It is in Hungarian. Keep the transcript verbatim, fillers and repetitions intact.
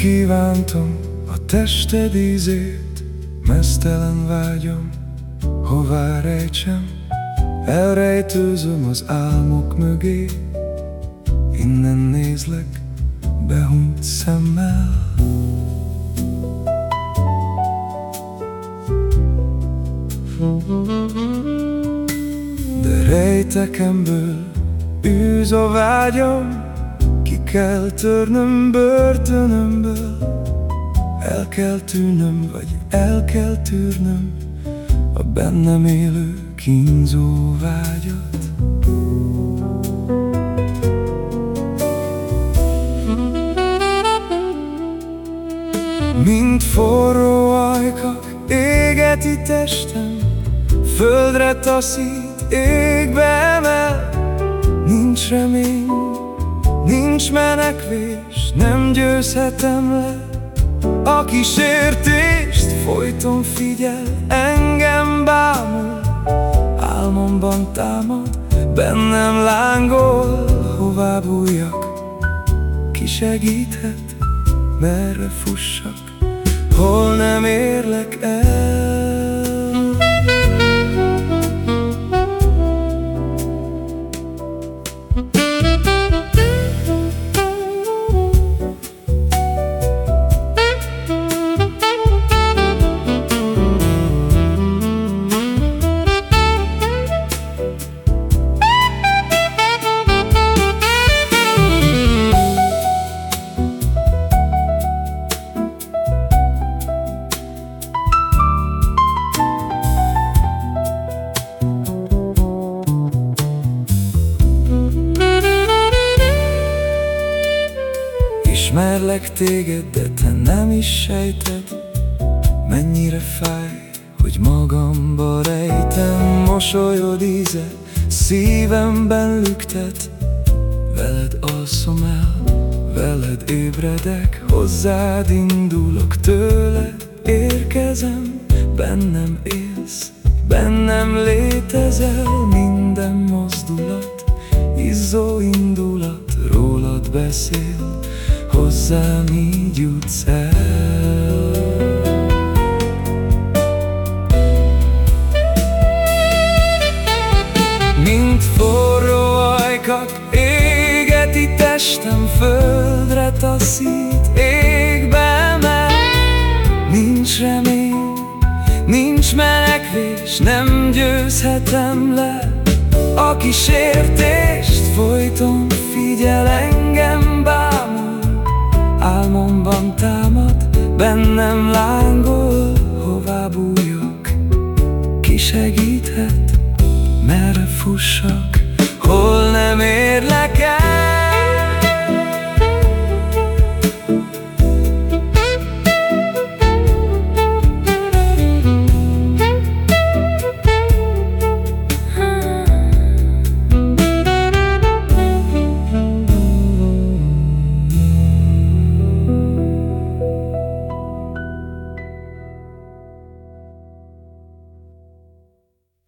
Kívántom a tested ízét, meztelen vágyam, hová rejtsem. Elrejtőzöm az álmok mögé, innen nézlek behunyt szemmel. De rejtekemből űz a vágyam, ki kell törnöm börtönömből. El kell tűnöm, vagy el kell tűrnöm a bennem élő kínzó vágyat. Mint forró ajkak égeti testem, földre taszít, égbe emel. Nincs remény, nincs menekvés, nem győzhetem le a kísértést. Folyton figyel, engem bámul, álmomban támad, bennem lángol. Hová bújjak, ki segíthet, merre fussak, hol nem érlek el. Ismerlek téged, de te nem is sejted, mennyire fáj, hogy magamba rejtem. Mosolyod íze szívemben lüktet, veled alszom el, veled ébredek. Hozzád indulok, tőled érkezem, bennem élsz, bennem létezel. Minden mozdulat, izzó indulat rólad beszél, hozzám így jutsz el. Mint forró ajkak égeti testem, földre taszít, égbe emel. Nincs remény, nincs menekvés, nem győzhetem le a kísértést. Folyton figyel engem,